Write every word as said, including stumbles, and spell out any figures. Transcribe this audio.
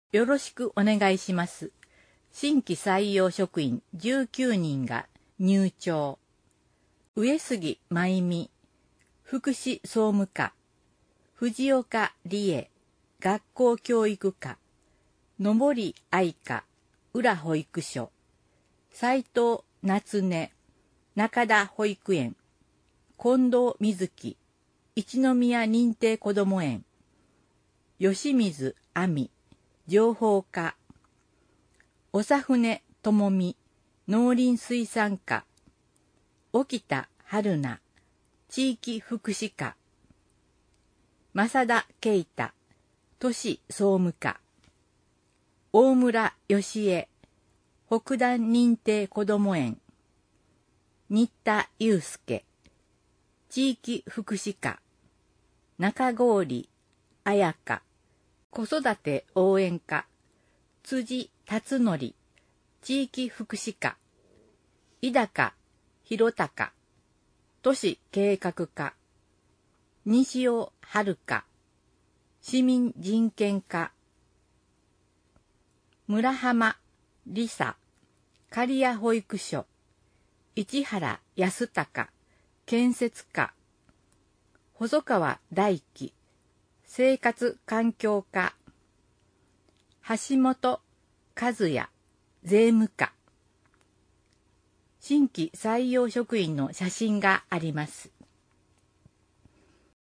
よろしくお願いします。新規採用職員じゅうきゅうにんが入庁。上杉真美、福祉総務課、藤岡理恵、学校教育課、野森愛香、浦保育所、斉藤夏音、中田保育園、近藤瑞希、一宮認定こども園、吉水亜美、情報課、長船智美、農林水産課、沖田春菜、地域福祉課、正田啓太、都市総務課、大村義恵、北段認定こども園、新田祐介、地域福祉課、中郡彩香、子育て応援課、辻辰則、地域福祉課、井高弘隆、都市計画課、西尾遥香、市民人権課、村浜理沙、刈谷保育所、市原康隆、建設課、細川大樹、生活環境課、橋本和也、税務課。新規採用職員の写真があります。